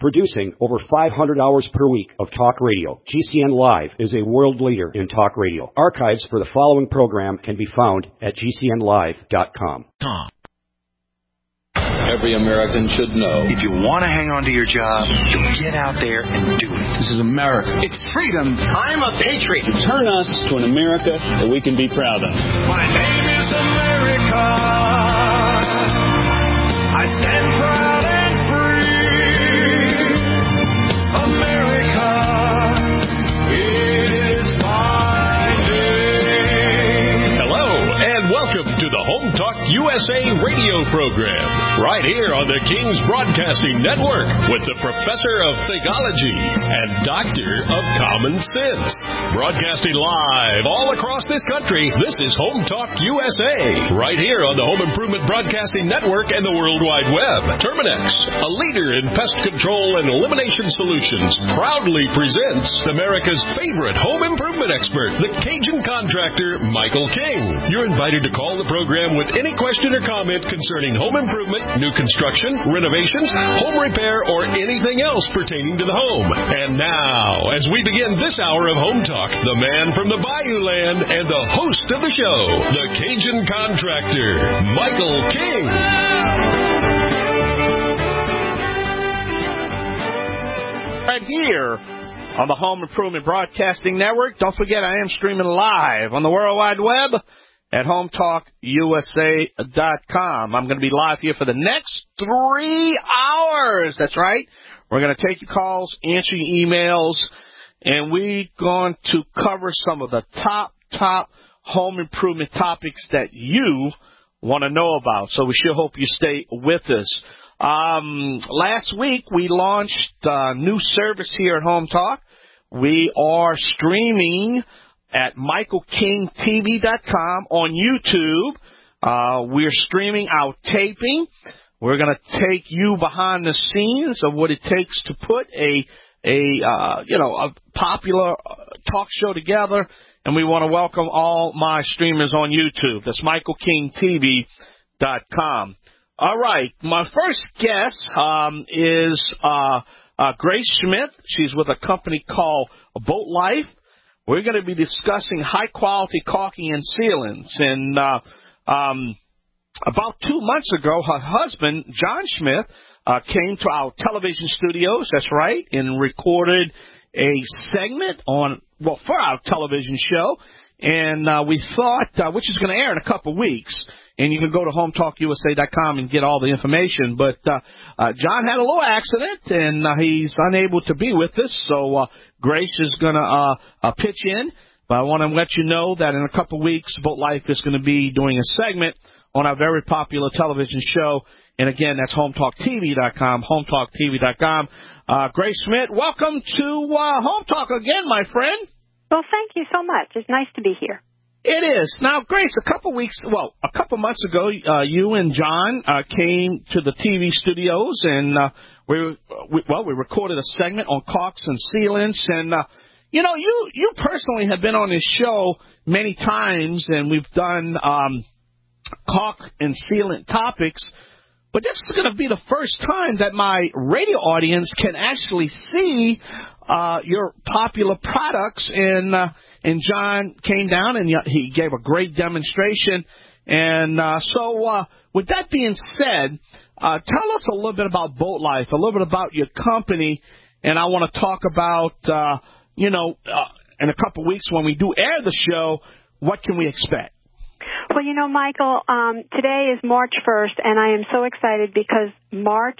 Producing over 500 hours per week of talk radio, GCN Live is a world leader in talk radio. Archives for the following program can be found at GCNlive.com. Every American should know. If you want to hang on to your job, you get out there and do it. This is America. It's freedom. I'm a patriot. Turn us to an America that we can be proud of. My name is America. I stand proud and free. America is my name. Hello, and welcome to the Home Talk USA radio program, right here on the King's Broadcasting Network with the Professor of Theology and Doctor of Common Sense. Broadcasting live all across this country, this is Home Talk USA, right here on the Home Improvement Broadcasting Network and the World Wide Web. Terminex, a leader in pest control and elimination solutions, proudly presents America's favorite home improvement expert, the Cajun contractor, Michael King. You're invited to call the program with any question or comment concerning home improvement, new construction, renovations, home repair, or anything else pertaining to the home. And now, as we begin this hour of Home Talk, the man from the Bayou Land and the host of the show, the Cajun contractor, Michael King. Right here on the Home Improvement Broadcasting Network. Don't forget, I am streaming live on the World Wide Web at HomeTalkUSA.com. I'm going to be live here for the next 3 hours. That's right. We're going to take your calls, answer your emails, and we're going to cover some of the top home improvement topics that you want to know about. So we sure hope you stay with us. Last week, we launched a new service here at Home Talk. We are streaming at MichaelKingTV.com on YouTube. We're streaming our taping. We're going to take you behind the scenes of what it takes to put a popular talk show together, and we want to welcome all my streamers on YouTube. That's MichaelKingTV.com. All right, my first guest is Grace Smith. She's with a company called Boat Life. We're going to be discussing high-quality caulking and sealants. And about 2 months ago, her husband, John Smith, came to our television studios, that's right, and recorded a segment for our television show. And we thought, which is going to air in a couple of weeks, and you can go to HomeTalkUSA.com and get all the information. But John had a little accident, and he's unable to be with us, so Grace is going to pitch in. But I want to let you know that in a couple of weeks, Boat Life is going to be doing a segment on our very popular television show. And again, that's HomeTalkTV.com, HomeTalkTV.com. Grace Smith, welcome to Home Talk again, my friend. Well, thank you so much. It's nice to be here. It is. Now, Grace, a couple months ago, you and John came to the TV studios, and we recorded a segment on caulks and sealants. And, you personally have been on this show many times, and we've done caulk and sealant topics. But this is going to be the first time that my radio audience can actually see your popular products. And John came down and he gave a great demonstration. And so with that being said, tell us a little bit about Boat Life, a little bit about your company. And I want to talk about, in a couple of weeks when we do air the show, what can we expect? Well, Michael, today is March 1st, and I am so excited because March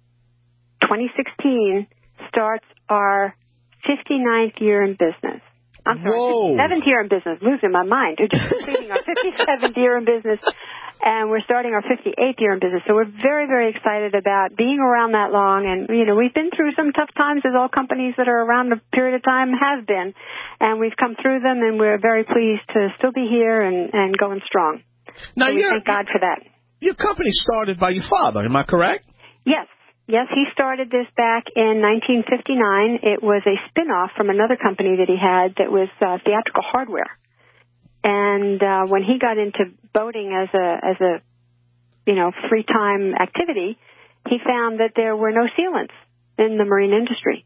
2016 starts our 59th year in business. I'm sorry, 57th year in business. Losing my mind. We're just completing our 57th year in business, and we're starting our 58th year in business. So we're very, very excited about being around that long. And, we've been through some tough times, as all companies that are around a period of time have been. And we've come through them, and we're very pleased to still be here and going strong. Now, so we thank God for that. Your company started by your father, am I correct? Yes. Yes, he started this back in 1959. It was a spin-off from another company that he had that was Theatrical Hardware. And when he got into boating as a free time activity, he found that there were no sealants in the marine industry.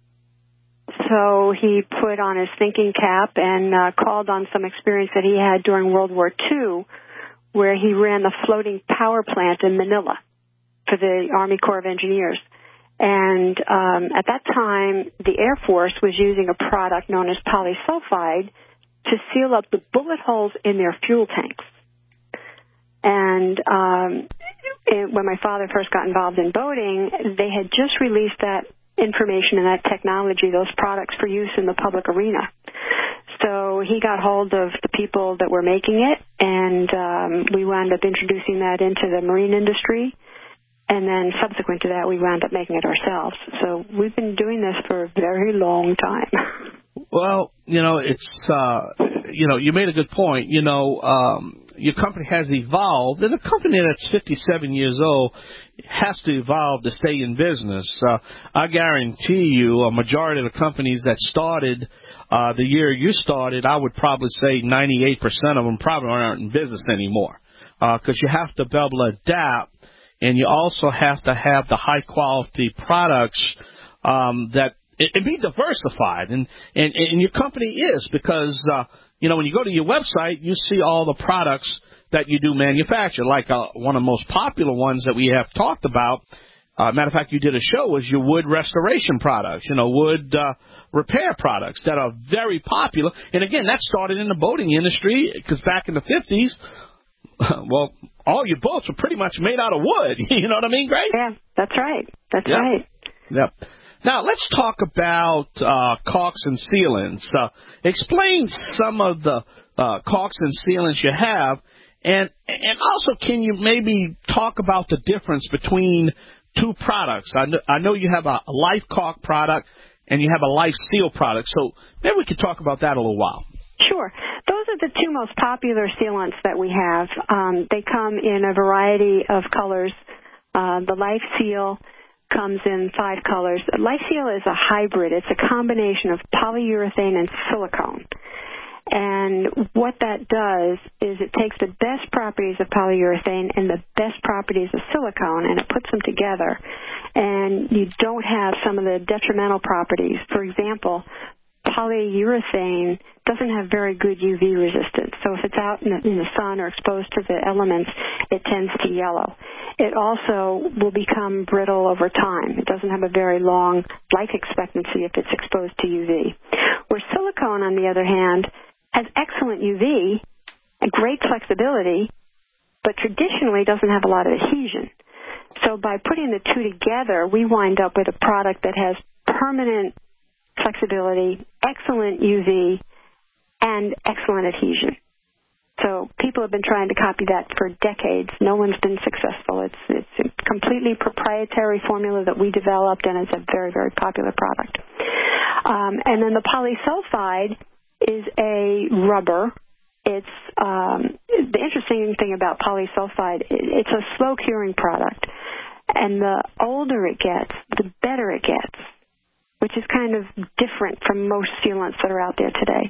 So he put on his thinking cap and called on some experience that he had during World War II, where he ran the floating power plant in Manila for the Army Corps of Engineers. And at that time, the Air Force was using a product known as polysulfide to seal up the bullet holes in their fuel tanks. And when my father first got involved in boating, they had just released that information and that technology, those products for use in the public arena. So he got hold of the people that were making it, and we wound up introducing that into the marine industry. And then subsequent to that, we wound up making it ourselves. So we've been doing this for a very long time. Well, it's, you made a good point. Your company has evolved, and a company that's 57 years old has to evolve to stay in business. I guarantee you a majority of the companies that started the year you started, I would probably say 98% of them probably aren't in business anymore, because you have to be able to adapt, and you also have to have the high-quality products that and be diversified. And your company is, because when you go to your website, you see all the products that you do manufacture, like one of the most popular ones that we have talked about. Matter of fact, you did a show, was your wood restoration products, wood repair products that are very popular. And again, that started in the boating industry, because back in the 50s, well, all your boats were pretty much made out of wood. You know what I mean, Grace? Yeah, that's right. That's right. Yep. Now, let's talk about caulks and sealants. Explain some of the caulks and sealants you have, and also can you maybe talk about the difference between two products? I know you have a Life Caulk product and you have a Life Seal product, so maybe we could talk about that a little while. Sure. Those are the two most popular sealants that we have. They come in a variety of colors. The Life Seal comes in 5 colors. Life Seal is a hybrid. It's a combination of polyurethane and silicone. And what that does is it takes the best properties of polyurethane and the best properties of silicone, and it puts them together. And you don't have some of the detrimental properties. For example, polyurethane doesn't have very good UV resistance. So if it's out in the sun or exposed to the elements, it tends to yellow. It also will become brittle over time. It doesn't have a very long life expectancy if it's exposed to UV. Where silicone, on the other hand, has excellent UV and great flexibility, but traditionally doesn't have a lot of adhesion. So by putting the two together, we wind up with a product that has permanent flexibility, excellent UV, and excellent adhesion. So people have been trying to copy that for decades. No one's been successful. It's a completely proprietary formula that we developed, and it's a very, very popular product. And then the polysulfide is a rubber. It's the interesting thing about polysulfide, it's a slow curing product. And the older it gets, the better it gets, which is kind of different from most sealants that are out there today.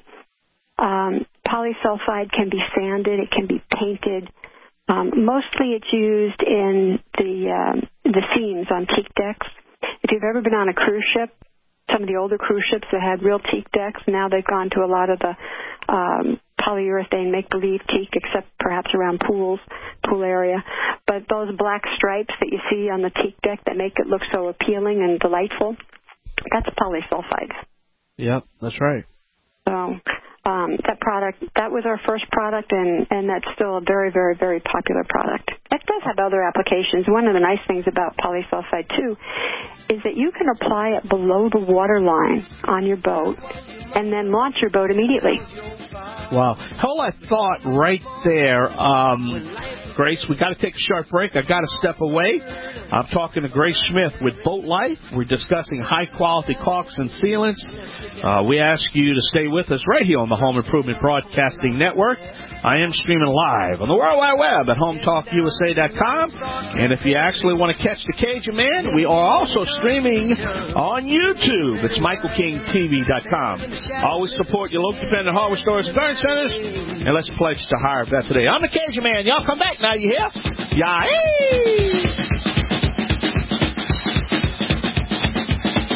Polysulfide can be sanded, it can be painted. Mostly it's used in the seams on teak decks. If you've ever been on a cruise ship, some of the older cruise ships that had real teak decks, now they've gone to a lot of the polyurethane make-believe teak, except perhaps around pool area. But those black stripes that you see on the teak deck that make it look so appealing and delightful, that's polysulfide. Yep, that's right. So that product, that was our first product, and that's still a very, very, very popular product. It does have other applications. One of the nice things about polysulfide, too, is that you can apply it below the water line on your boat and then launch your boat immediately. Wow. Hold that thought right there. Grace, we got to take a short break. I got to step away. I'm talking to Grace Smith with Boat Life. We're discussing high-quality caulks and sealants. We ask you to stay with us right here on the Home Improvement Broadcasting Network. I am streaming live on the World Wide Web at HomeTalkUSA.com. And if you actually want to catch the Cajun Man, we are also streaming on YouTube. It's MichaelKingTV.com. Always support your local independent hardware stores and garden centers. And let's pledge to hire a vet today. I'm the Cajun Man. Y'all come back now, you hear? Yay!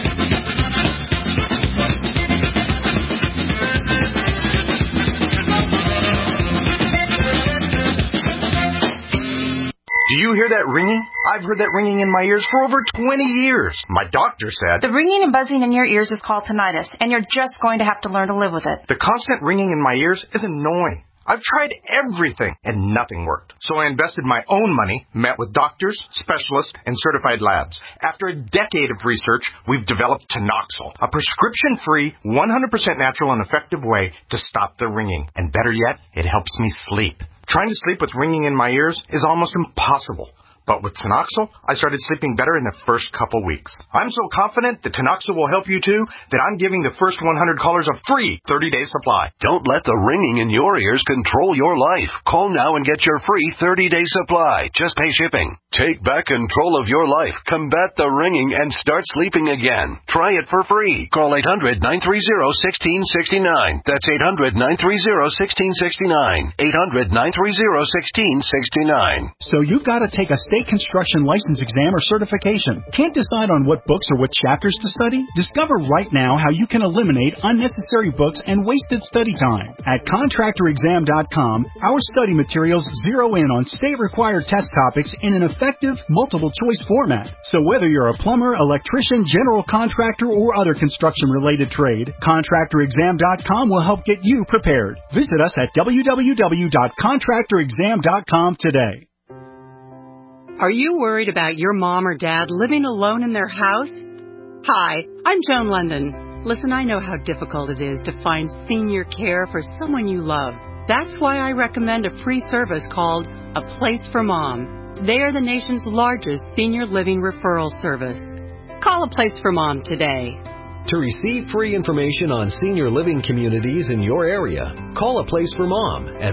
hear that ringing? I've heard that ringing in my ears for over 20 years. My doctor said... The ringing and buzzing in your ears is called tinnitus, and you're just going to have to learn to live with it. The constant ringing in my ears is annoying. I've tried everything, and nothing worked. So I invested my own money, met with doctors, specialists, and certified labs. After a decade of research, we've developed Tinoxil, a prescription-free, 100% natural and effective way to stop the ringing. And better yet, it helps me sleep. Trying to sleep with ringing in my ears is almost impossible. But with Tinoxil, I started sleeping better in the first couple weeks. I'm so confident that Tinoxil will help you too that I'm giving the first 100 callers a free 30-day supply. Don't let the ringing in your ears control your life. Call now and get your free 30-day supply. Just pay shipping. Take back control of your life. Combat the ringing and start sleeping again. Try it for free. Call 800-930-1669. That's 800-930-1669. 800-930-1669. So you've got to take a state construction license exam or certification. Can't decide on what books or what chapters to study? Discover right now how you can eliminate unnecessary books and wasted study time. At contractorexam.com, our study materials zero in on state-required test topics in an effective, multiple-choice format. So whether you're a plumber, electrician, general contractor, or other construction-related trade, contractorexam.com will help get you prepared. Visit us at www.contractorexam.com today. Are you worried about your mom or dad living alone in their house? Hi, I'm Joan London. Listen, I know how difficult it is to find senior care for someone you love. That's why I recommend a free service called A Place for Mom. They are the nation's largest senior living referral service. Call A Place for Mom today. To receive free information on senior living communities in your area, call A Place for Mom at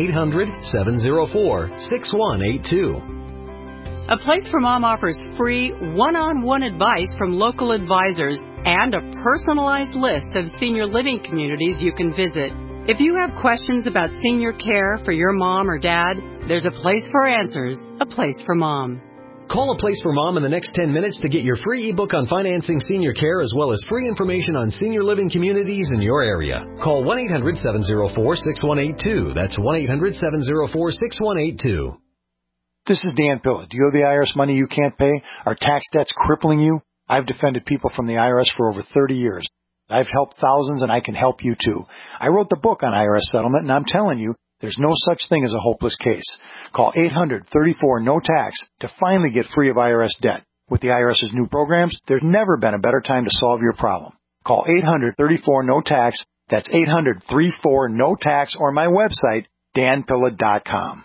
1-800-704-6182. A Place for Mom offers free one-on-one advice from local advisors and a personalized list of senior living communities you can visit. If you have questions about senior care for your mom or dad, there's a place for answers, A Place for Mom. Call A Place for Mom in the next 10 minutes to get your free ebook on financing senior care as well as free information on senior living communities in your area. Call 1-800-704-6182. That's 1-800-704-6182. This is Dan Pilla. Do you owe the IRS money you can't pay? Are tax debts crippling you? I've defended people from the IRS for over 30 years. I've helped thousands, and I can help you too. I wrote the book on IRS settlement, and I'm telling you, there's no such thing as a hopeless case. Call 800-34-NO-TAX to finally get free of IRS debt. With the IRS's new programs, there's never been a better time to solve your problem. Call 800-34-NO-TAX. That's 800-34-NO-TAX, or my website, danpilla.com.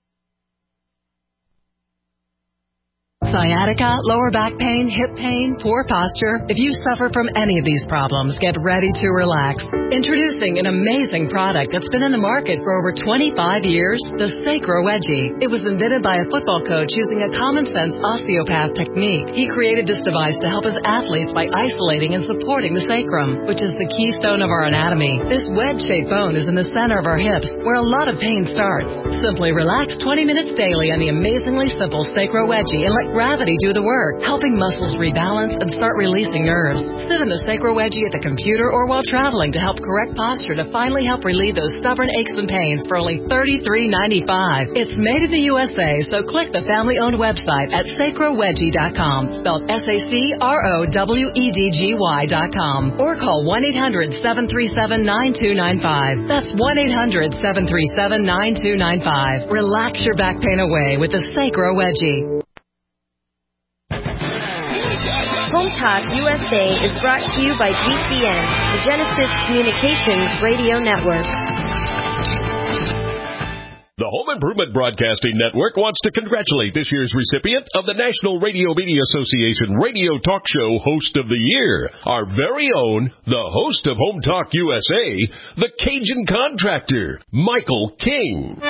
Sciatica, lower back pain, hip pain, poor posture. If you suffer from any of these problems, get ready to relax. Introducing an amazing product that's been in the market for over 25 years, the Sacro Wedgie. It was invented by a football coach using a common-sense osteopath technique. He created this device to help his athletes by isolating and supporting the sacrum, which is the keystone of our anatomy. This wedge-shaped bone is in the center of our hips, where a lot of pain starts. Simply relax 20 minutes daily on the amazingly simple Sacro Wedgie and let gravity do the work, helping muscles rebalance and start releasing nerves. Sit in the Sacro Wedgie at the computer or while traveling to help correct posture to finally help relieve those stubborn aches and pains for only $33.95. It's made in the USA, so click the family-owned website at sacrowedgie.com, spelled SACROWEDGY.com, or call 1-800-737-9295. That's 1-800-737-9295. Relax your back pain away with the Sacro Wedgie. Home Talk USA is brought to you by GCN, the Genesis Communications Radio Network. The Home Improvement Broadcasting Network wants to congratulate this year's recipient of the National Radio Media Association Radio Talk Show Host of the Year, our very own, the host of Home Talk USA, the Cajun Contractor, Michael King.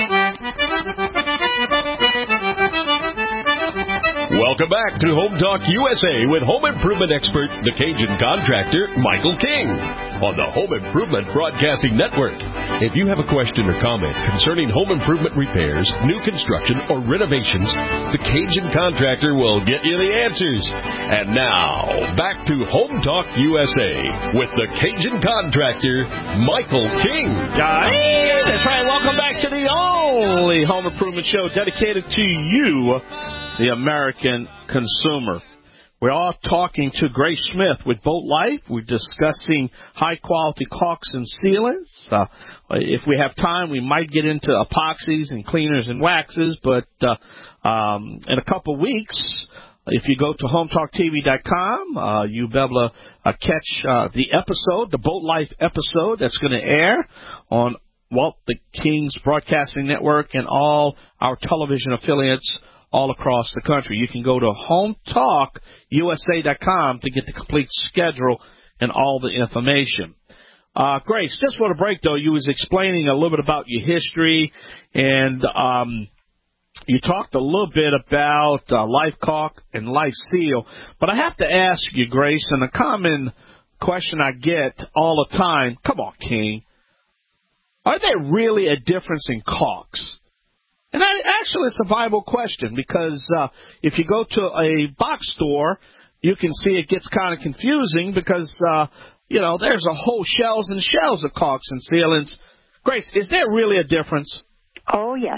Welcome back to Home Talk USA with home improvement expert, the Cajun Contractor, Michael King, on the Home Improvement Broadcasting Network. If you have a question or comment concerning home improvement repairs, new construction, or renovations, the Cajun Contractor will get you the answers. And now, back to Home Talk USA with the Cajun Contractor, Michael King. That's right. Welcome back to the only home improvement show dedicated to you, the American consumer. We're all talking to Grace Smith with Boat Life. We're discussing high-quality caulks and sealants. If we have time, we might get into epoxies and cleaners and waxes. But in a couple weeks, if you go to HomeTalkTV.com, you'll be able to catch the episode, the Boat Life episode that's going to air on the King's Broadcasting Network and all our television affiliates all across the country. You can go to HomeTalkUSA.com to get the complete schedule and all the information. Grace, just for the break, though, you was explaining a little bit about your history, and you talked a little bit about Life Caulk and Life Seal. But I have to ask you, Grace, and a common question I get all the time, come on, King, are there really a difference in caulks? And actually, it's a viable question because if you go to a box store, you can see it gets kind of confusing because, there's a whole shelves and shelves of caulks and sealants. Grace, is there really a difference? Oh, yes.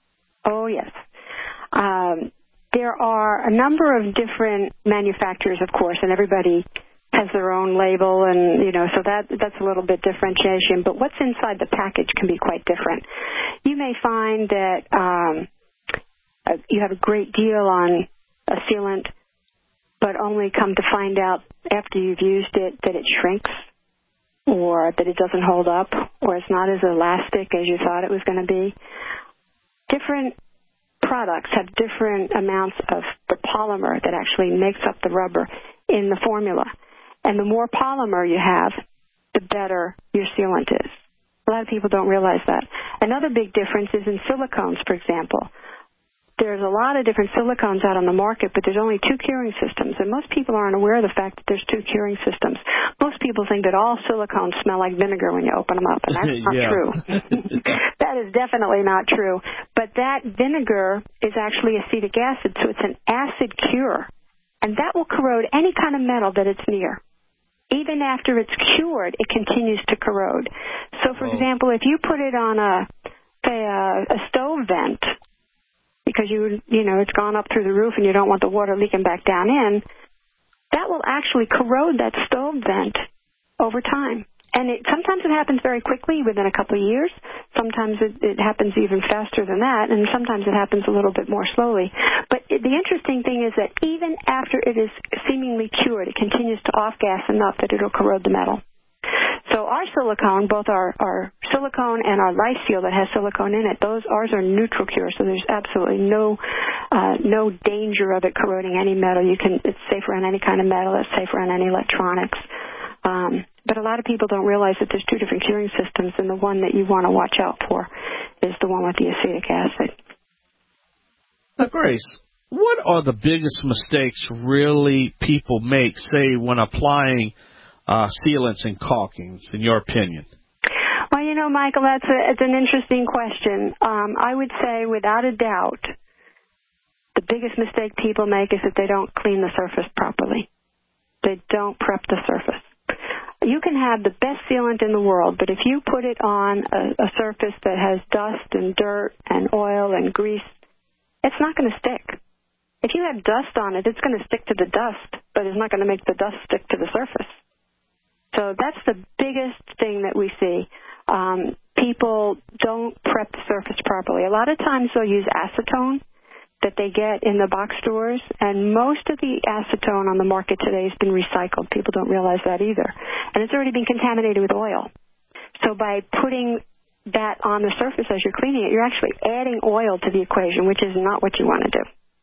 There are a number of different manufacturers, of course, and everybody has their own label, and so that's a little bit differentiation. But what's inside the package can be quite different. You may find that you have a great deal on a sealant, but only come to find out after you've used it that it shrinks, or that it doesn't hold up, or it's not as elastic as you thought it was going to be. Different products have different amounts of the polymer that actually makes up the rubber in the formula. And the more polymer you have, the better your sealant is. A lot of people don't realize that. Another big difference is in silicones, for example. There's a lot of different silicones out on the market, but there's only 2 curing systems. And most people aren't aware of the fact that there's 2 curing systems. Most people think that all silicones smell like vinegar when you open them up, and that's not true. That is definitely not true. But that vinegar is actually acetic acid, so it's an acid cure. And that will corrode any kind of metal that it's near. Even after it's cured, it continues to corrode. So, for example, if you put it on a stove vent, because it's gone up through the roof and you don't want the water leaking back down in, that will actually corrode that stove vent over time. And sometimes it happens very quickly, within a couple of years. Sometimes it happens even faster than that, and sometimes it happens a little bit more slowly. But the interesting thing is that even after it is seemingly cured, it continues to off-gas enough that it'll corrode the metal. So our silicone, both our silicone and our Life Seal that has silicone in it, ours are neutral cure, so there's absolutely no danger of it corroding any metal. It's safer on any kind of metal. It's safer on any electronics. But a lot of people don't realize that there's 2 different curing systems, and the one that you want to watch out for is the one with the acetic acid. Now, Grace, what are the biggest mistakes really people make, say, when applying sealants and caulkings, in your opinion? Well, Michael, it's an interesting question. I would say, without a doubt, the biggest mistake people make is that they don't clean the surface properly. They don't prep the surface. You can have the best sealant in the world, but if you put it on a surface that has dust and dirt and oil and grease, it's not going to stick. If you have dust on it, it's going to stick to the dust, but it's not going to make the dust stick to the surface. So that's the biggest thing that we see. People don't prep the surface properly. A lot of times they'll use acetone that they get in the box stores, and most of the acetone on the market today has been recycled. People don't realize that either. And it's already been contaminated with oil. So by putting that on the surface as you're cleaning it, you're actually adding oil to the equation, which is not what you want to do.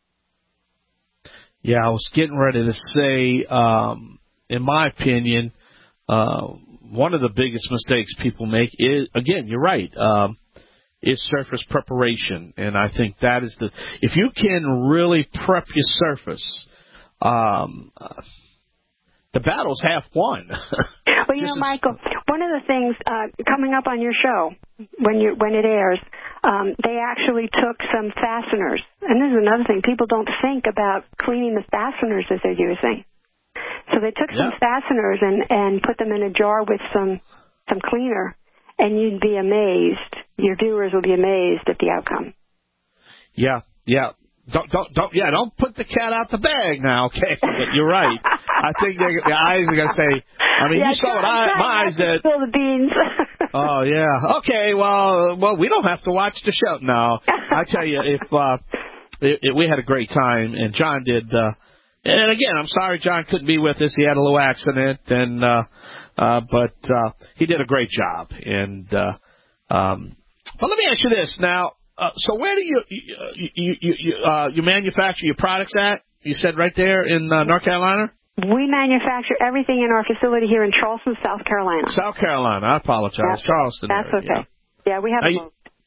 Yeah, I was getting ready to say, in my opinion, one of the biggest mistakes people make is, again, you're right, is surface preparation. And I think that is if you can really prep your surface, the battle's half won. Well, Michael, One of the things coming up on your show when it airs, they actually took some fasteners, and this is another thing, people don't think about cleaning the fasteners that they're using. So they took some fasteners and put them in a jar with some cleaner, and you'd be amazed. Your viewers will be amazed at the outcome. Yeah. Don't put the cat out the bag now, okay? But you're right. I think the eyes are going to say, I mean, you saw what my eyes did. Spill the beans. Oh, yeah. Okay, well, we don't have to watch the show. No, I tell you, if we had a great time, and John did, and again, I'm sorry John couldn't be with us. He had a little accident, and but he did a great job. And but let me ask you this now. So where do you manufacture your products at? You said right there in North Carolina? We manufacture everything in our facility here in Charleston, South Carolina. South Carolina. I apologize. Charleston. That's area, okay. Yeah, we have a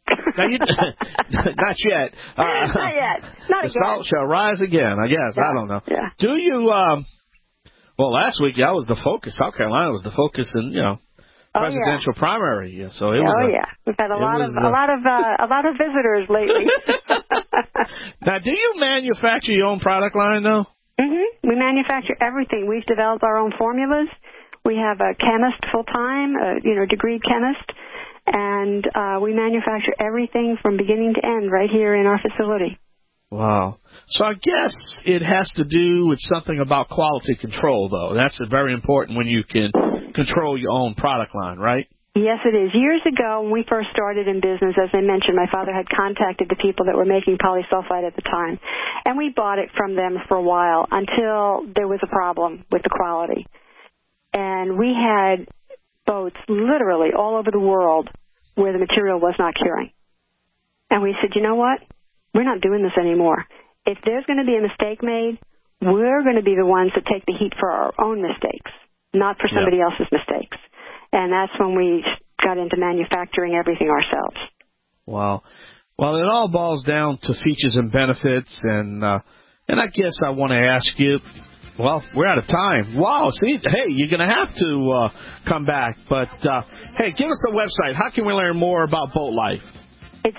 not yet. Not yet. Not the again. salt shall rise again, I guess. Yeah. I don't know. Yeah. Do you, well, last week that was the focus. South Carolina was the focus in, presidential primary. Yeah, so it was. We've had a lot of visitors lately. Now, do you manufacture your own product line, though? We manufacture everything. We've developed our own formulas. We have a chemist full-time, degreed chemist, and we manufacture everything from beginning to end right here in our facility. Wow. So I guess it has to do with something about quality control, though. That's very important when you can control your own product line, right? Yes, it is. Years ago, when we first started in business, as I mentioned, my father had contacted the people that were making polysulfide at the time, and we bought it from them for a while until there was a problem with the quality. And we had boats literally all over the world where the material was not curing. And we said, you know what? We're not doing this anymore. If there's going to be a mistake made, we're going to be the ones that take the heat for our own mistakes, not for somebody else's mistakes. And that's when we got into manufacturing everything ourselves. Wow. Well, it all boils down to features and benefits, and I guess I want to ask you, well, we're out of time. Wow, see, hey, you're going to have to come back. But, hey, give us a website. How can we learn more about Boat Life? It's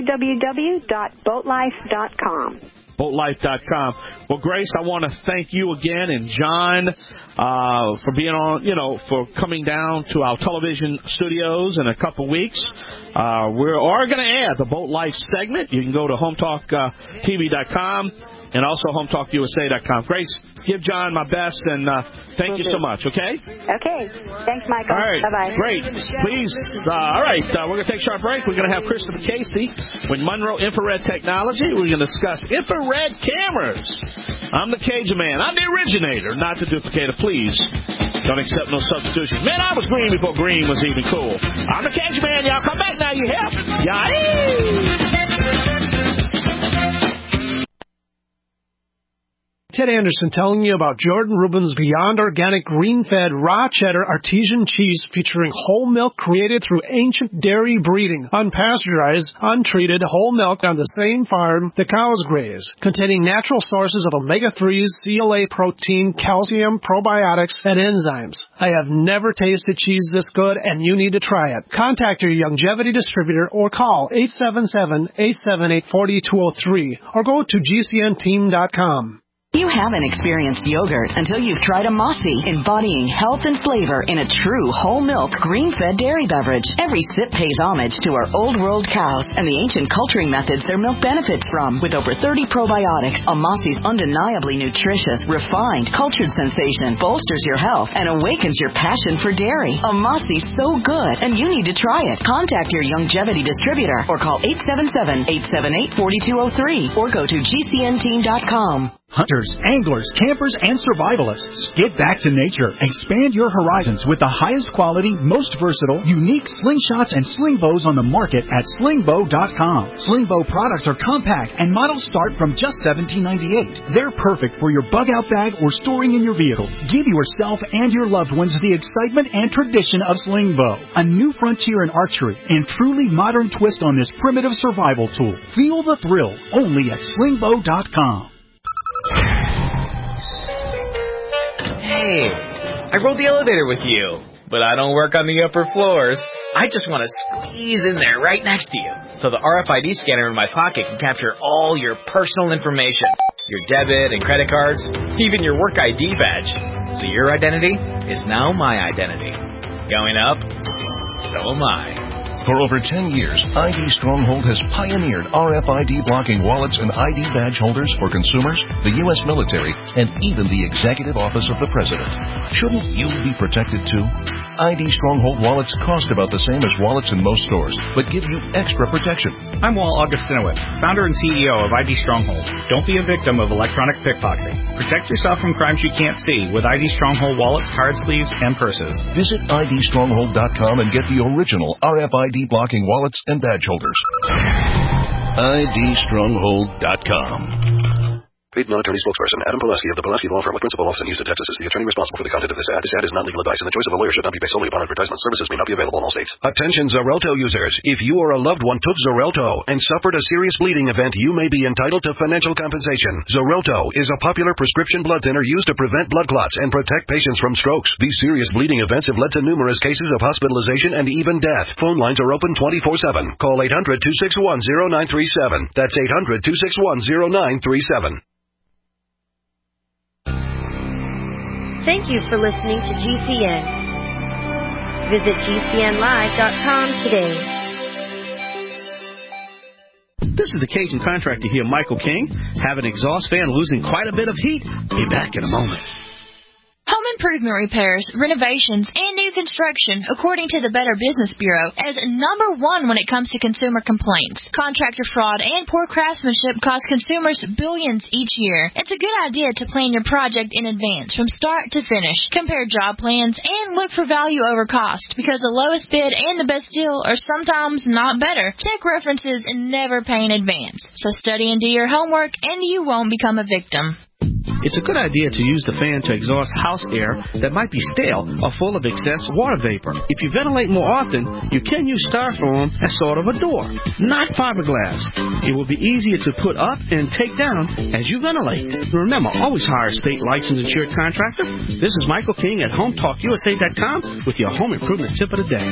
www.boatlife.com. Boatlife.com. Well, Grace, I want to thank you again, and John for being on, for coming down to our television studios in a couple weeks. We are going to add the Boat Life segment. You can go to HometalkTV.com and also HometalkUSA.com. Grace, give John my best, and thank you so much, okay? Okay. Thanks, Michael. All right. Bye-bye. Great. Please. All right. We're going to take a short break. We're going to have Christopher Casey with Monroe Infrared Technology. We're going to discuss infrared cameras. I'm the Cajun Man. I'm the originator, not the duplicator. Please don't accept no substitutions. Man, I was green before green was even cool. I'm the Cajun Man. Y'all come back now. You help. Ted Anderson telling you about Jordan Rubin's Beyond Organic Green-Fed Raw Cheddar Artesian Cheese featuring whole milk created through ancient dairy breeding, unpasteurized, untreated whole milk on the same farm the cows graze, containing natural sources of omega-3s, CLA protein, calcium, probiotics, and enzymes. I have never tasted cheese this good, and you need to try it. Contact your Youngevity distributor or call 877-878-4203 or go to GCNteam.com. You haven't experienced yogurt until you've tried a Mossy, embodying health and flavor in a true whole milk, green-fed dairy beverage. Every sip pays homage to our old world cows and the ancient culturing methods their milk benefits from. With over 30 probiotics, a Mossy's undeniably nutritious, refined, cultured sensation bolsters your health and awakens your passion for dairy. A Mossy's so good, and you need to try it. Contact your Youngevity distributor or call 877-878-4203 or go to GCNteam.com. Hunters, anglers, campers, and survivalists. Get back to nature. Expand your horizons with the highest quality, most versatile, unique slingshots and sling bows on the market at slingbow.com. Slingbow products are compact and models start from just $17.98. They're perfect for your bug-out bag or storing in your vehicle. Give yourself and your loved ones the excitement and tradition of Slingbow, a new frontier in archery and truly modern twist on this primitive survival tool. Feel the thrill only at slingbow.com. Hey, I rode the elevator with you. but I don't work on the upper floors. I just want to squeeze in there right next to you, so the RFID scanner in my pocket can capture all your personal information, your debit and credit cards, even your work ID badge. So your identity is now my identity. Going up, so am I. For over 10 years, ID Stronghold has pioneered RFID blocking wallets and ID badge holders for consumers, the U.S. military, and even the Executive Office of the President. Shouldn't you be protected too? ID Stronghold wallets cost about the same as wallets in most stores, but give you extra protection. I'm Walt Augustinowicz, founder and CEO of ID Stronghold. Don't be a victim of electronic pickpocketing. Protect yourself from crimes you can't see with ID Stronghold wallets, card sleeves, and purses. Visit IDStronghold.com and get the original RFID blocking wallets and badge holders. IDStronghold.com. Paid non-attorney spokesperson Adam Pulaski of the Pulaski Law Firm with principal office in Houston, Texas is the attorney responsible for the content of this ad. This ad is not legal advice, and the choice of a lawyer should not be based solely upon advertisement. Services may not be available in all states. Attention Xarelto users. If you or a loved one took Xarelto and suffered a serious bleeding event, you may be entitled to financial compensation. Xarelto is a popular prescription blood thinner used to prevent blood clots and protect patients from strokes. These serious bleeding events have led to numerous cases of hospitalization and even death. Phone lines are open 24/7. Call 800-261-0937. That's 800-261-0937. Thank you for listening to GCN. Visit GCNlive.com today. This is the Cajun Contractor here, Michael King. Have an exhaust fan losing quite a bit of heat? Be back in a moment. Home improvement repairs, renovations, and new construction, according to the Better Business Bureau, is number one when it comes to consumer complaints. Contractor fraud and poor craftsmanship cost consumers billions each year. It's a good idea to plan your project in advance, from start to finish. Compare job plans and look for value over cost, because the lowest bid and the best deal are sometimes not better. Check references and never pay in advance. So study and do your homework, and you won't become a victim. It's a good idea to use the fan to exhaust house air that might be stale or full of excess water vapor. If you ventilate more often, you can use styrofoam as sort of a door, not fiberglass. It will be easier to put up and take down as you ventilate. Remember, always hire a state licensed insured contractor. This is Michael King at HomeTalkUSA.com with your home improvement tip of the day.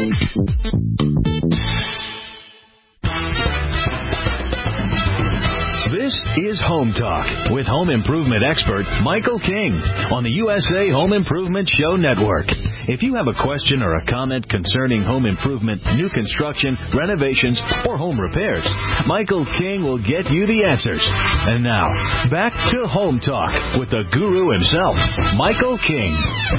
This is Home Talk with home improvement expert Michael King on the USA Home Improvement Show Network. If you have a question or a comment concerning home improvement, new construction, renovations, or home repairs, Michael King will get you the answers. And now, back to Home Talk with the guru himself, Michael King.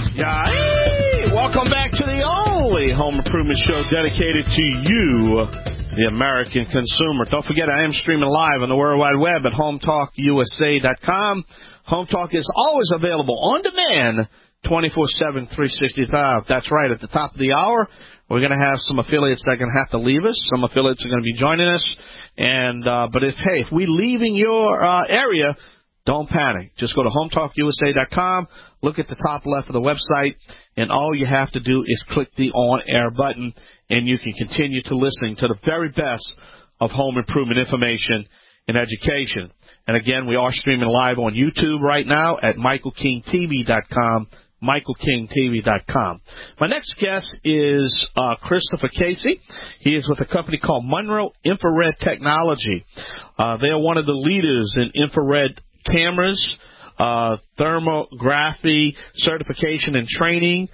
Hey, welcome back to the only home improvement show dedicated to you, the American consumer. Don't forget, I am streaming live on the World Wide Web at HomeTalkUSA.com. Home Talk is always available on demand, 24/7, 365. That's right. At the top of the hour, we're going to have some affiliates that are going to have to leave us. Some affiliates are going to be joining us. But if we leave in your area, don't panic. Just go to HomeTalkUSA.com, look at the top left of the website, and all you have to do is click the on-air button, and you can continue to listen to the very best of home improvement information and education. And again, we are streaming live on YouTube right now at MichaelKingTV.com, MichaelKingTV.com. My next guest is Christopher Casey. He is with a company called Monroe Infrared Technology. They are one of the leaders in infrared cameras, thermography certification and training.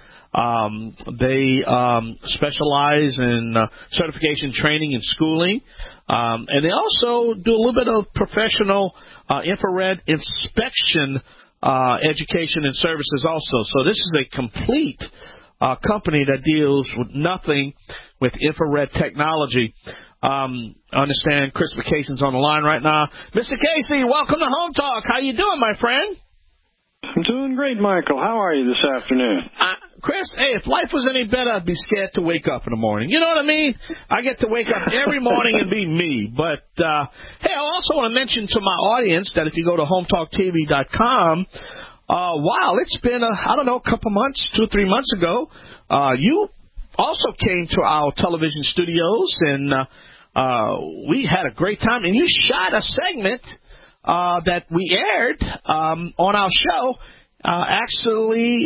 They specialize in certification training and schooling. And they also do a little bit of professional infrared inspection education and services also. So this is a complete company that deals with nothing with infrared technology. I understand Christopher Casey's on the line right now. Mr. Casey, welcome to Home Talk. How you doing, my friend? I'm doing great, Michael. How are you this afternoon? Chris, hey, if life was any better, I'd be scared to wake up in the morning. You know what I mean? I get to wake up every morning and be me. But, hey, I also want to mention to my audience that if you go to HomeTalkTV.com, wow, it's been, a couple months, 2 or 3 months ago, you also came to our television studios, and we had a great time. And you shot a segment that we aired on our show, actually,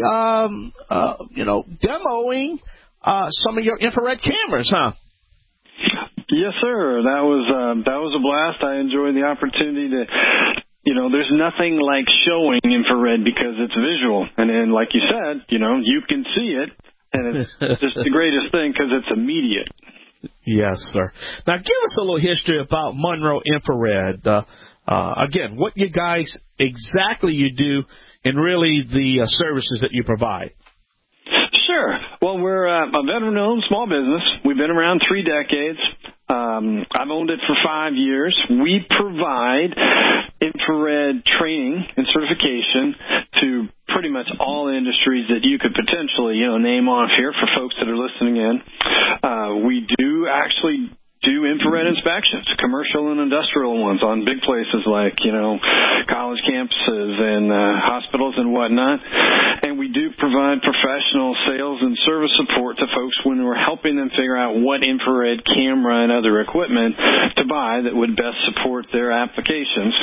demoing some of your infrared cameras, huh? Yes, sir. That was a blast. I enjoyed the opportunity to, there's nothing like showing infrared because it's visual. And then, like you said, you can see it, and it's just the greatest thing because it's immediate. Yes, sir. Now, give us a little history about Monroe Infrared. Again, what you guys exactly you do, and really the services that you provide. Sure. Well, we're a veteran-owned small business. We've been around 3 decades. I've owned it for 5 years. We provide infrared training and certification to pretty much all industries that you could potentially, name off here for folks that are listening in. We do actually do infrared inspections, commercial and industrial ones on big places like, college campuses and hospitals and whatnot. And we do provide professional sales and service support to folks when we're helping them figure out what infrared camera and other equipment to buy that would best support their applications.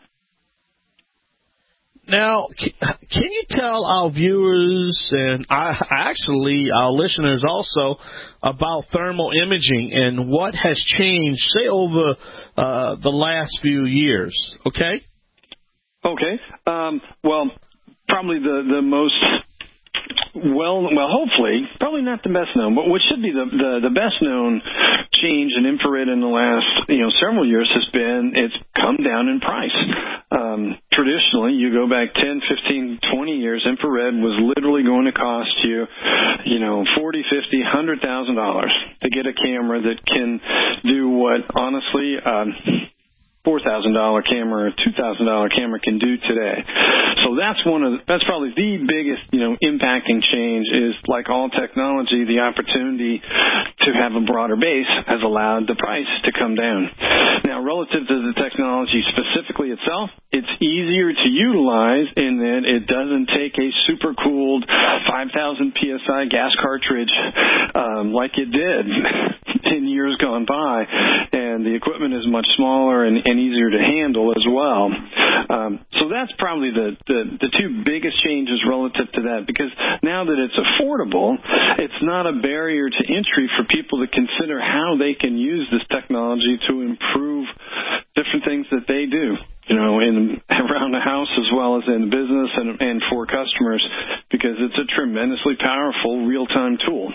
Now, can you tell our viewers and actually our listeners also about thermal imaging and what has changed, say, over the last few years? Okay? Okay. Well, probably the most hopefully, probably not the best known, but what should be the best known change in infrared in the last, several years has been it's come down in price. Traditionally, you go back 10, 15, 20 years, infrared was literally going to cost you, $40,000, $50,000, $100,000 to get a camera that can do what, honestly, $4,000 camera or $2,000 camera can do today. So that's probably the biggest, impacting change is, like all technology, the opportunity to have a broader base has allowed the price to come down. Now, relative to the technology specifically itself, it's easier to utilize in that it doesn't take a super cooled 5,000 PSI gas cartridge like it did in years gone by, and the equipment is much smaller and easier to handle as well. So that's probably the two biggest changes relative to that, because now that it's affordable, it's not a barrier to entry for people to consider how they can use this technology to improve different things that they do, around the house as well as in business and for customers, because it's a tremendously powerful real-time tool.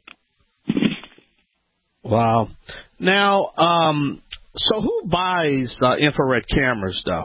Wow. Now, so who buys infrared cameras, though,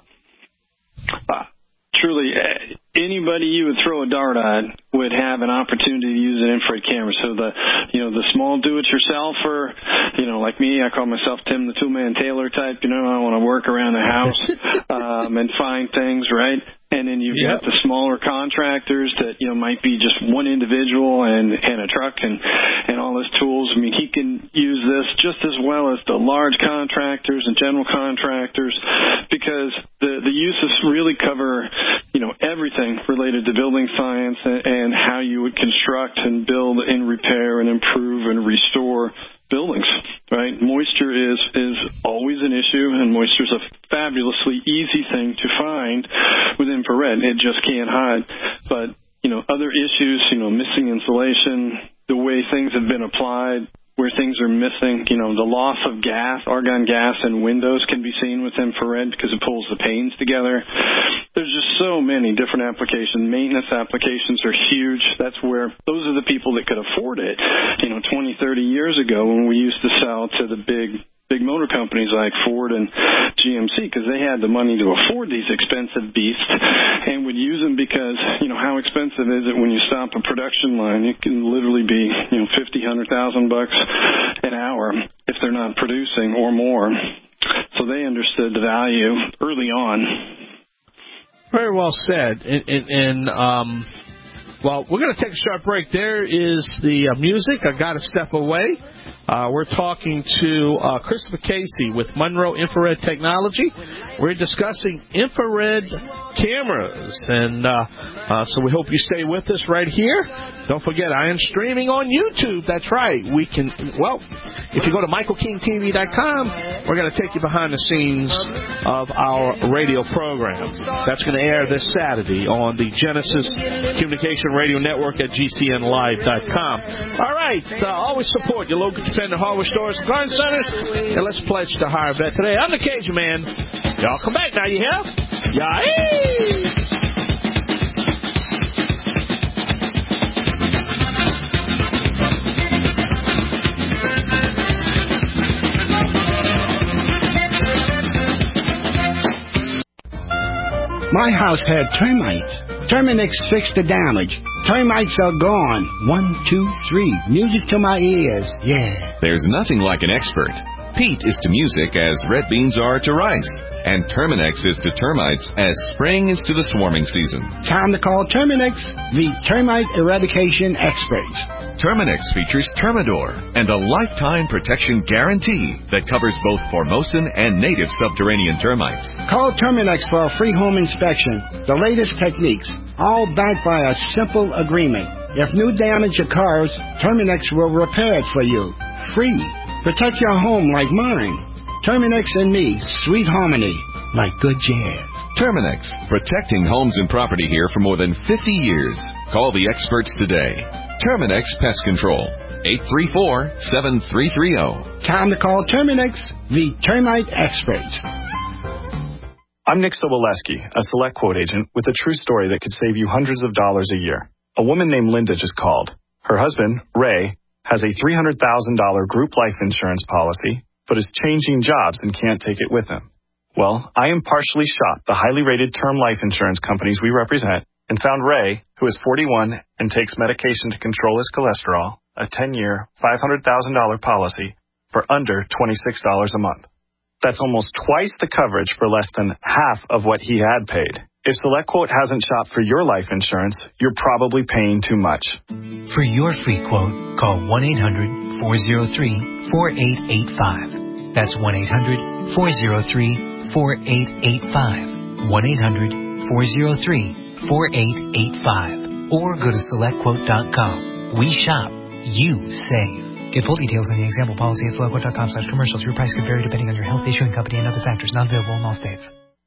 Truly, anybody you would throw a dart at would have an opportunity to use an infrared camera. So the small do-it-yourselfer, like me, I call myself Tim the Toolman Taylor type. I want to work around the house and find things, right? And then you've got the smaller contractors that, might be just one individual and a truck and all his tools. I mean, he can use this just as well as the large contractors and general contractors, because the uses really cover, everything related to building science and how you would construct and build and repair and improve and restore buildings, right? Moisture is always an issue, and moisture is a fabulously easy thing to find with infrared. It just can't hide. But, other issues, missing insulation, the way things have been applied, where things are missing, the loss of gas, argon gas in windows can be seen with infrared because it pulls the panes together. There's just so many different applications. Maintenance applications are huge. Those are the people that could afford it, 20, 30 years ago when we used to sell to the big motor companies like Ford and GMC, because they had the money to afford these expensive beasts and would use them because, how expensive is it when you stop a production line? It can literally be, $50,000, $100,000 an hour if they're not producing or more. So they understood the value early on. Very well said. Well, we're going to take a short break. There is the music. I got to step away. We're talking to Christopher Casey with Monroe Infrared Technology. We're discussing infrared cameras, and so we hope you stay with us right here. Don't forget, I am streaming on YouTube. That's right. We can, if you go to MichaelKingTV.com, we're going to take you behind the scenes of our radio program. That's going to air this Saturday on the Genesis Communication Radio Network at GCNlive.com. All right. Always support your local Defender Hardware Stores and Garden Centers, and let's pledge to hire a vet today. I'm the Cajun Man. Y'all come back now, you hear? Yay! My house had termites. Terminix fixed the damage. Termites are gone. 1, 2, 3. Music to my ears. Yeah. There's nothing like an expert. Peat is to music as red beans are to rice. And Terminix is to termites as spring is to the swarming season. Time to call Terminix, the termite eradication experts. Terminix features Termidor and a lifetime protection guarantee that covers both Formosan and native subterranean termites. Call Terminix for a free home inspection. The latest techniques, all backed by a simple agreement. If new damage occurs, Terminix will repair it for you. Free. Protect your home like mine. Terminix and me, sweet harmony, like good jazz. Terminix, protecting homes and property here for more than 50 years. Call the experts today. Terminix Pest Control, 834-7330. Time to call Terminix, the termite experts. I'm Nick Soboleski, a Select Quote agent with a true story that could save you hundreds of dollars a year. A woman named Linda just called. Her husband, Ray, has a $300,000 group life insurance policy, but is changing jobs and can't take it with him. Well, I impartially shot the highly rated term life insurance companies we represent and found Ray, who is 41 and takes medication to control his cholesterol, a 10-year, $500,000 policy for under $26 a month. That's almost twice the coverage for less than half of what he had paid. If SelectQuote hasn't shopped for your life insurance, you're probably paying too much. For your free quote, call 1-800-403-4885. That's 1-800-403-4885. 1-800-403-4885. Or go to SelectQuote.com. We shop. You save. Get full details on the example policy at SelectQuote.com/commercials. Your price could vary depending on your health, issuing company, and other factors. Not available in all states.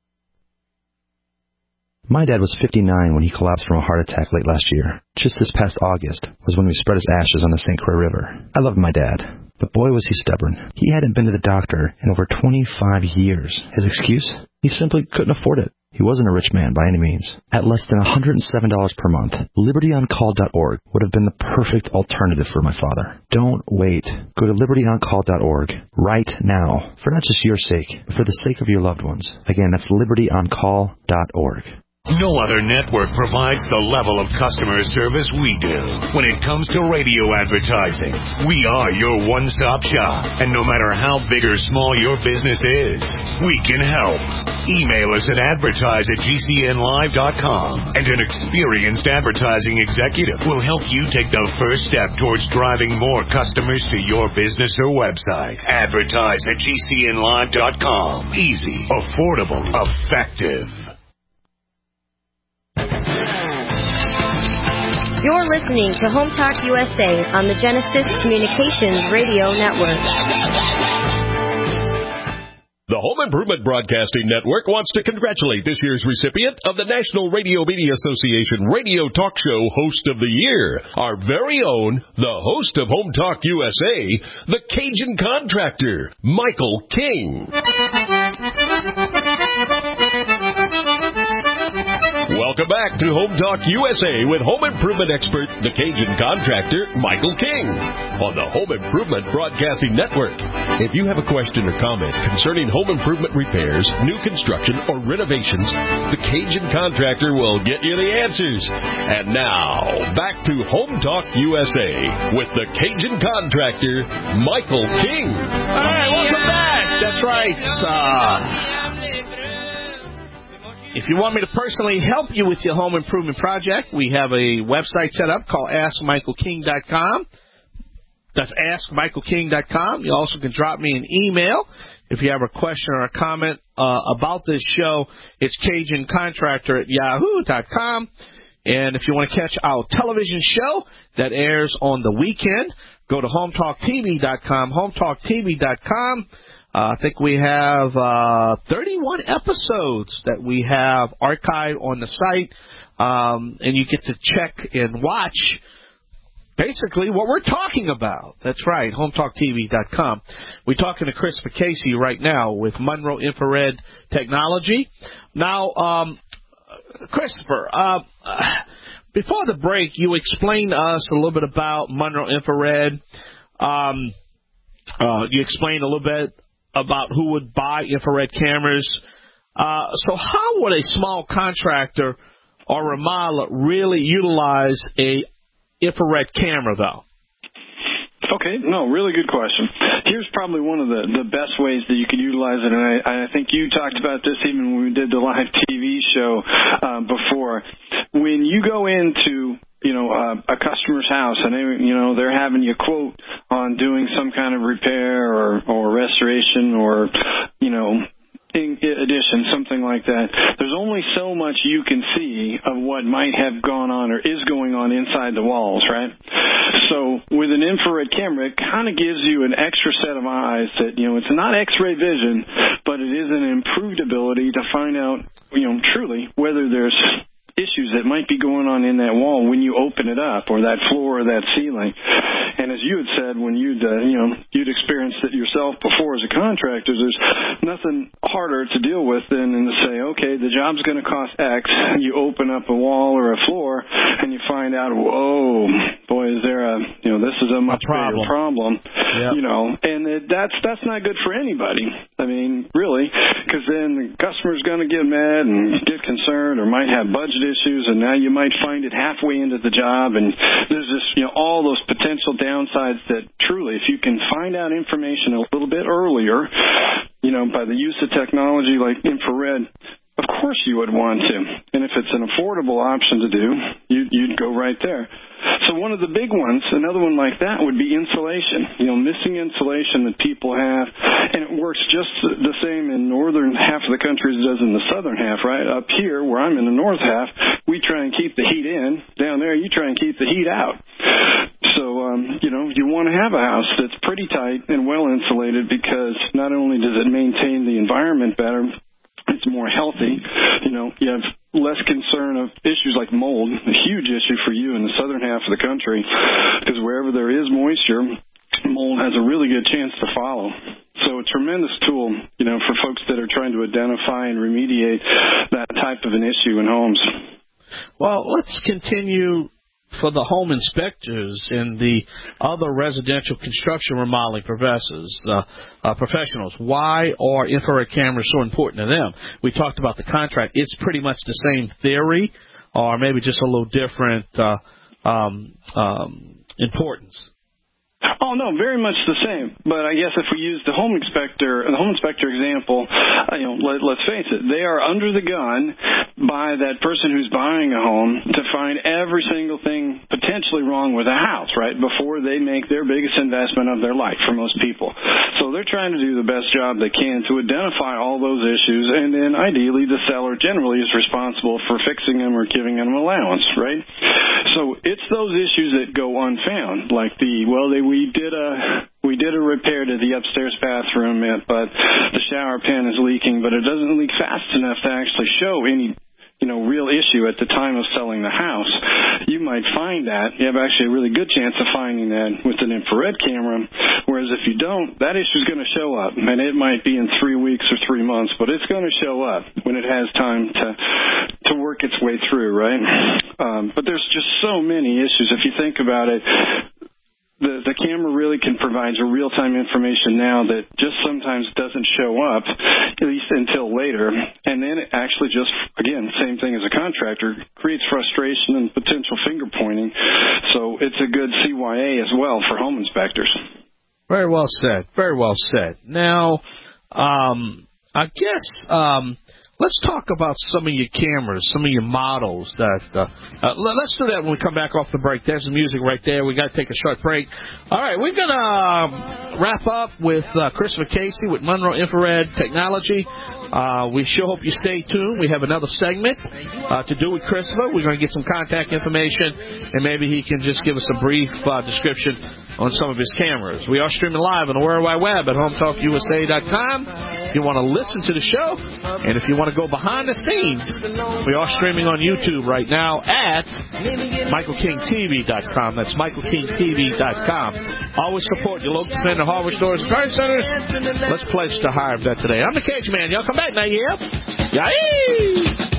My dad was 59 when he collapsed from a heart attack late last year. Just this past August was when we spread his ashes on the St. Croix River. I loved my dad, but boy was he stubborn. He hadn't been to the doctor in over 25 years. His excuse? He simply couldn't afford it. He wasn't a rich man by any means. At less than $107 per month, LibertyOnCall.org would have been the perfect alternative for my father. Don't wait. Go to LibertyOnCall.org right now, for not just your sake, but for the sake of your loved ones. Again, that's LibertyOnCall.org. No other network provides the level of customer service we do. When it comes to radio advertising, we are your one-stop shop. And no matter how big or small your business is, we can help. Email us at advertise@gcnlive.com, and an experienced advertising executive will help you take the first step towards driving more customers to your business or website. Advertise@gcnlive.com. Easy, affordable, effective. You're listening to Home Talk USA on the Genesis Communications Radio Network. The Home Improvement Broadcasting Network wants to congratulate this year's recipient of the National Radio Media Association Radio Talk Show Host of the Year, our very own, the host of Home Talk USA, the Cajun Contractor, Michael King. Welcome back to Home Talk USA with home improvement expert, the Cajun Contractor, Michael King, on the Home Improvement Broadcasting Network. If you have a question or comment concerning home improvement repairs, new construction, or renovations, the Cajun Contractor will get you the answers. And now, back to Home Talk USA with the Cajun Contractor, Michael King. All right, welcome back. That's right. If you want me to personally help you with your home improvement project, we have a website set up called AskMichaelKing.com. That's AskMichaelKing.com. You also can drop me an email if you have a question or a comment about this show. It's CajunContractor@yahoo.com. And if you want to catch our television show that airs on the weekend, go to HomeTalkTV.com. HomeTalkTV.com. I think we have 31 episodes that we have archived on the site, and you get to check and watch basically what we're talking about. That's right, HomeTalkTV.com. We're talking to Chris Casey right now with Monroe Infrared Technology. Now, Christopher, before the break, you explained to us a little bit about Monroe Infrared. You explained a little bit about who would buy infrared cameras. So how would a small contractor or remodeler really utilize a infrared camera, though? Okay, no, really good question. Here's probably one of the best ways that you could utilize it, and I think you talked about this even when we did the live TV show before. When you go into a customer's house and they're having you quote on doing some kind of repair or restoration or addition, something like that, there's only so much you can see of what might have gone on or is going on inside the walls, right? So with an infrared camera, it kind of gives you an extra set of eyes that, it's not X-ray vision, but it is an improved ability to find out, truly whether there's issues that might be going on in that wall when you open it up, or that floor or that ceiling. And as you had said, when you'd experienced it yourself before as a contractor, there's nothing harder to deal with than to say, okay, the job's going to cost X. You open up a wall or a floor, and you find out, whoa, boy, is there this is a much bigger problem. Yep. And that's not good for anybody. I mean, really, because then the customer's going to get mad and get concerned, or might have budget issues, and now you might find it halfway into the job, and there's this, all those potential downsides that truly, if you can find out information a little bit earlier, by the use of technology like infrared, of course you would want to. And if it's an affordable option to do, you'd go right there. So one of the big ones, another one like that, would be insulation. Missing insulation that people have, and it works just the same in northern half of the country as it does in the southern half, right? Up here, where I'm in the north half, we try and keep the heat in. Down there, you try and keep the heat out. So, you want to have a house that's pretty tight and well insulated, because not only does it maintain the environment better, it's more healthy. You have less concern of issues like mold, a huge issue for you in the southern half of the country, because wherever there is moisture, mold has a really good chance to follow. So a tremendous tool, for folks that are trying to identify and remediate that type of an issue in homes. Well, let's continue for the home inspectors and the other residential construction remodeling professionals. Why are infrared cameras so important to them? We talked about the contract. It's pretty much the same theory, or maybe just a little different importance. Oh, no, very much the same. But I guess if we use the home inspector example, let's face it, they are under the gun by that person who's buying a home to find every single thing potentially wrong with a house, right, before they make their biggest investment of their life for most people. So they're trying to do the best job they can to identify all those issues, and then ideally the seller generally is responsible for fixing them or giving them an allowance, right? So it's those issues that go unfound, like we did a repair to the upstairs bathroom, but the shower pan is leaking, but it doesn't leak fast enough to actually show any real issue at the time of selling the house. You might find that. You have actually a really good chance of finding that with an infrared camera, whereas if you don't, that issue is going to show up, and it might be in 3 weeks or 3 months, but it's going to show up when it has time to work its way through, right? But there's just so many issues. If you think about it, the camera really can provide you real-time information now that just sometimes doesn't show up, at least until later. And then it actually just, again, same thing as a contractor, creates frustration and potential finger-pointing. So it's a good CYA as well for home inspectors. Very well said. Very well said. Now, I guess Let's talk about some of your cameras, some of your models. Let's do that when we come back off the break. There's the music right there. We got to take a short break. All right, we're going to wrap up with Christopher Casey with Monroe Infrared Technology. We sure hope you stay tuned. We have another segment to do with Christopher. We're going to get some contact information, and maybe he can just give us a brief description on some of his cameras. We are streaming live on the World Wide Web at HometalkUSA.com. If you want to listen to the show, and if you want to go behind the scenes, we are streaming on YouTube right now at MichaelKingTV.com. That's MichaelKingTV.com. Always support your local independent hardware stores and garden centers. Let's pledge to hire that today. I'm the Cage Man. Y'all come back now, yeah? Yay!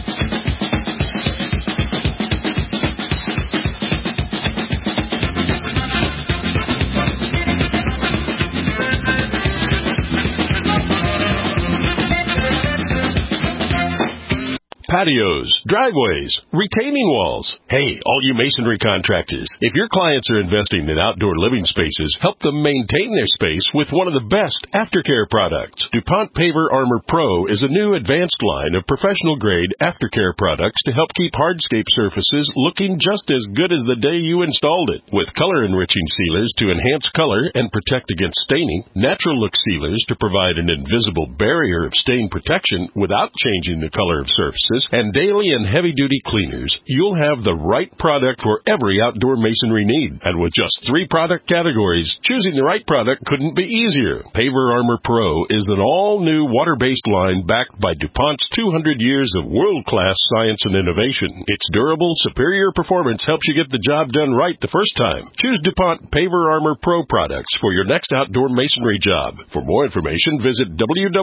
Patios, driveways, retaining walls. Hey, all you masonry contractors, if your clients are investing in outdoor living spaces, help them maintain their space with one of the best aftercare products. DuPont Paver Armor Pro is a new advanced line of professional-grade aftercare products to help keep hardscape surfaces looking just as good as the day you installed it. With color-enriching sealers to enhance color and protect against staining, natural-look sealers to provide an invisible barrier of stain protection without changing the color of surfaces, and daily and heavy-duty cleaners, you'll have the right product for every outdoor masonry need. And with just 3 product categories, choosing the right product couldn't be easier. Paver Armor Pro is an all-new water-based line backed by DuPont's 200 years of world-class science and innovation. Its durable, superior performance helps you get the job done right the first time. Choose DuPont Paver Armor Pro products for your next outdoor masonry job. For more information, visit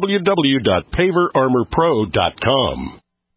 www.paverarmorpro.com.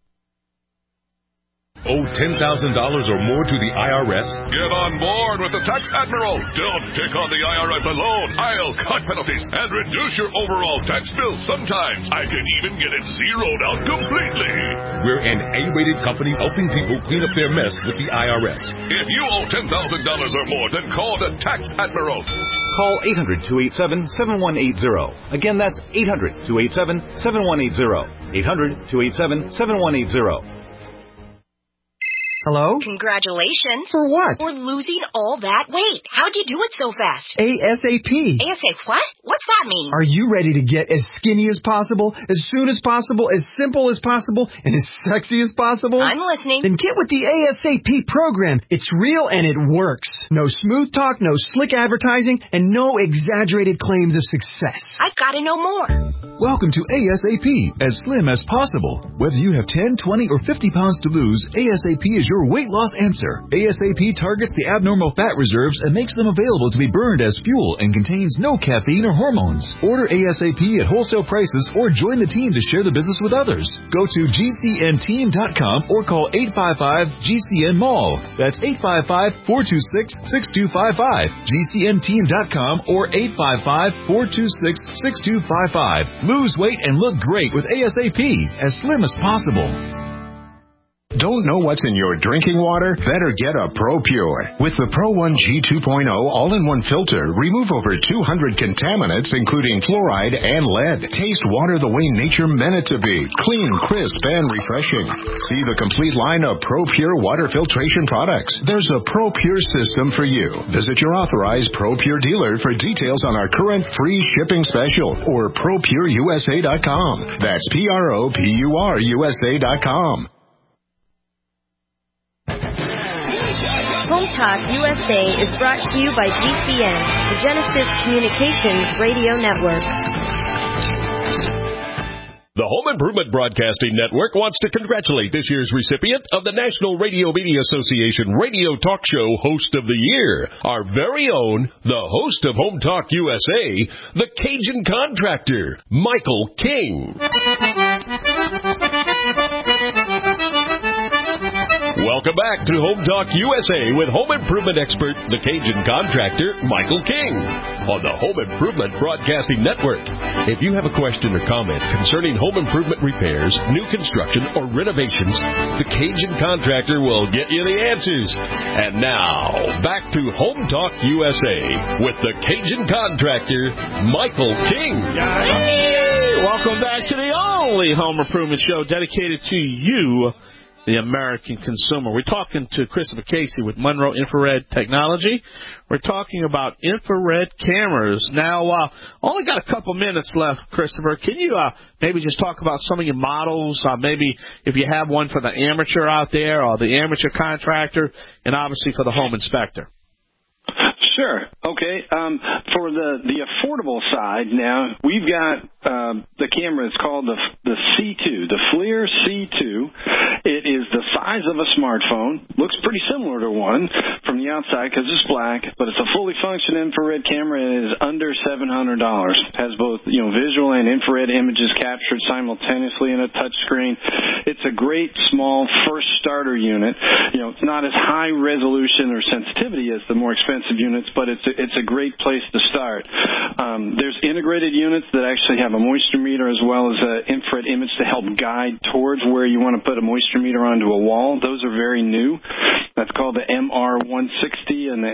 Owe $10,000 or more to the IRS? Get on board with the Tax Admiral. Don't take on the IRS alone. I'll cut penalties and reduce your overall tax bill. Sometimes I can even get it zeroed out completely. We're an A-rated company helping people clean up their mess with the IRS. If you owe $10,000 or more, then call the Tax Admiral. Call 800-287-7180. Again, that's 800-287-7180. 800-287-7180. Hello? Congratulations. For what? For losing all that weight. How'd you do it so fast? ASAP. ASAP what? What's that mean? Are you ready to get as skinny as possible, as soon as possible, as simple as possible, and as sexy as possible? I'm listening. Then get with the ASAP program. It's real and it works. No smooth talk, no slick advertising, and no exaggerated claims of success. I've got to know more. Welcome to ASAP, as slim as possible. Whether you have 10, 20, or 50 pounds to lose, ASAP is your weight loss answer. ASAP targets the abnormal fat reserves and makes them available to be burned as fuel and contains no caffeine or hormones. Order ASAP at wholesale prices or join the team to share the business with others. Go to GCNteam.com or call 855-GCN-MALL. That's 855-426-6255. GCNteam.com or 855-426-6255. Lose weight and look great with ASAP, as slim as possible. Don't know what's in your drinking water? Better get a ProPure. With the Pro 1G 2.0 all-in-one filter, remove over 200 contaminants, including fluoride and lead. Taste water the way nature meant it to be. Clean, crisp, and refreshing. See the complete line of ProPure water filtration products. There's a ProPure system for you. Visit your authorized ProPure dealer for details on our current free shipping special or ProPureUSA.com. That's ProPureUSA.com. Home Talk USA is brought to you by GCN, the Genesis Communications Radio Network. The Home Improvement Broadcasting Network wants to congratulate this year's recipient of the National Radio Media Association Radio Talk Show Host of the Year, our very own, the host of Home Talk USA, the Cajun Contractor, Michael King. Welcome back to Home Talk USA with home improvement expert, the Cajun Contractor, Michael King, on the Home Improvement Broadcasting Network. If you have a question or comment concerning home improvement repairs, new construction, or renovations, the Cajun Contractor will get you the answers. And now, back to Home Talk USA with the Cajun Contractor, Michael King. right, welcome back to the only home improvement show dedicated to you, the American consumer. We're talking to Christopher Casey with Monroe Infrared Technology. We're talking about infrared cameras. Now, only got a couple minutes left, Christopher. Can you maybe just talk about some of your models, maybe if you have one for the amateur out there or the amateur contractor, and obviously for the home inspector? Sure. Okay. For the affordable side now, we've got the camera. It's called the C2, the FLIR C2. It is the size of a smartphone. Looks pretty similar to one from the outside because it's black, but it's a fully functioning infrared camera and it is under $700. Has both visual and infrared images captured simultaneously in a touch screen. It's a great small first starter unit. It's not as high resolution or sensitivity as the more expensive units, but it's a great place to start. There's integrated units that actually have a moisture meter as well as an infrared image to help guide towards where you want to put a moisture meter onto a wall. Those are very new. That's called the MR160 and the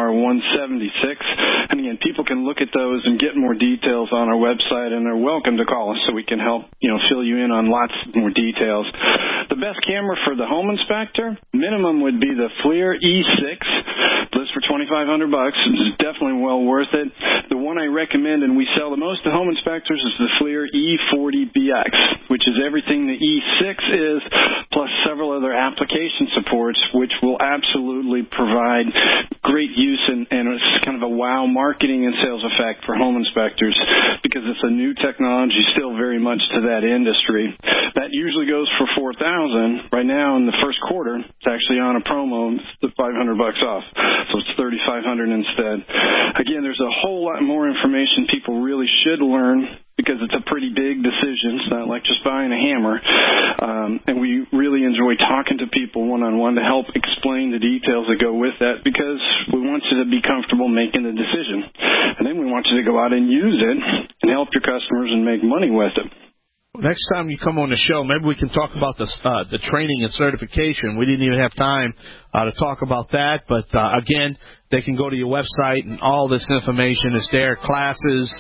MR176. And again, people can look at those and get more details on our website, and they're welcome to call us so we can help fill you in on lots more details. The best camera for the home inspector, minimum would be the FLIR E6. List for $2,500. It's definitely well worth it. The one I recommend and we sell the most to home inspectors is the FLIR E40BX, which is everything the E6 is, plus several other application supports, which will absolutely provide great use and it's kind of a wow marketing and sales effect for home inspectors because it's a new technology still very much to that industry. That usually goes for $4,000. Right now in the first quarter, it's actually on a promo. It's $500 off, so it's $3,500 instead. Again, there's a whole lot more information people really should learn because it's a pretty big decision. It's not like just buying a hammer. And we really enjoy talking to people one-on-one to help explain the details that go with that because we want you to be comfortable making the decision. And then we want you to go out and use it and help your customers and make money with it. Next time you come on the show, maybe we can talk about the training and certification. We didn't even have time to talk about that, but again, they can go to your website and all this information is there. Classes.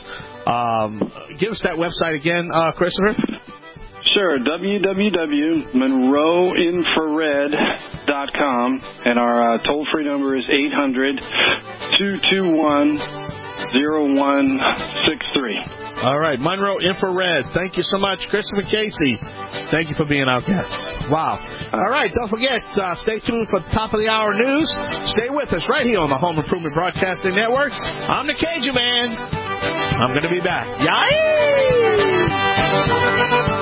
Give us that website again, Christopher. Sure, www.monroeinfrared.com, and our toll-free number is 800-221-0163. All right, Monroe Infrared. Thank you so much, Christopher Casey. Thank you for being our guest. Wow. All right, don't forget, stay tuned for the top of the hour news. Stay with us right here on the Home Improvement Broadcasting Network. I'm the Cajun Man. I'm going to be back. Yay!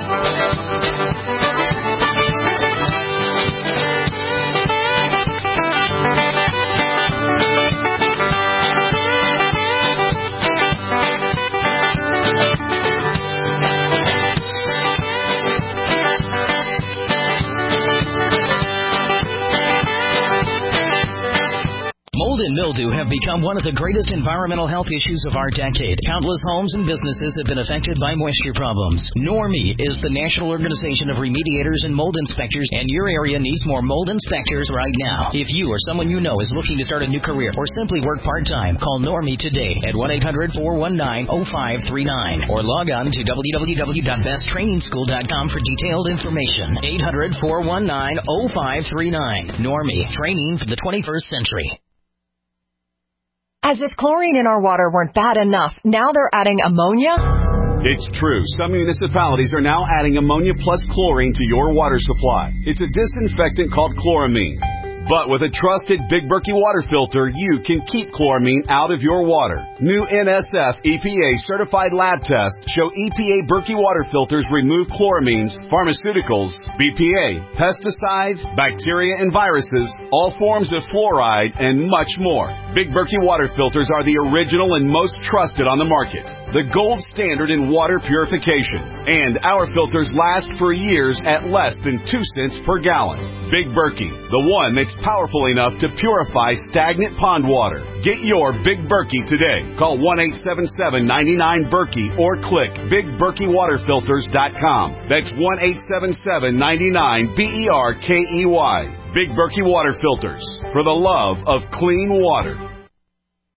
Mold and mildew have become one of the greatest environmental health issues of our decade. Countless homes and businesses have been affected by moisture problems. NORMI is the National Organization of Remediators and Mold Inspectors, and your area needs more mold inspectors right now. If you or someone you know is looking to start a new career or simply work part-time, call NORMI today at 1-800-419-0539 or log on to www.besttrainingschool.com for detailed information. 800-419-0539. NORMI, training for the 21st century. As if chlorine in our water weren't bad enough, now they're adding ammonia? It's true. Some municipalities are now adding ammonia plus chlorine to your water supply. It's a disinfectant called chloramine. But with a trusted Big Berkey water filter, you can keep chloramine out of your water. New NSF EPA certified lab tests show EPA Berkey water filters remove chloramines, pharmaceuticals, BPA, pesticides, bacteria and viruses, all forms of fluoride, and much more. Big Berkey water filters are the original and most trusted on the market. The gold standard in water purification. And our filters last for years at less than 2 cents per gallon. Big Berkey, the one that's powerful enough to purify stagnant pond water. Get your Big Berkey today. Call 1-877-99-BERKEY or click BigBerkeyWaterFilters.com. That's 1-877-99-BERKEY. Big Berkey Water Filters, for the love of clean water.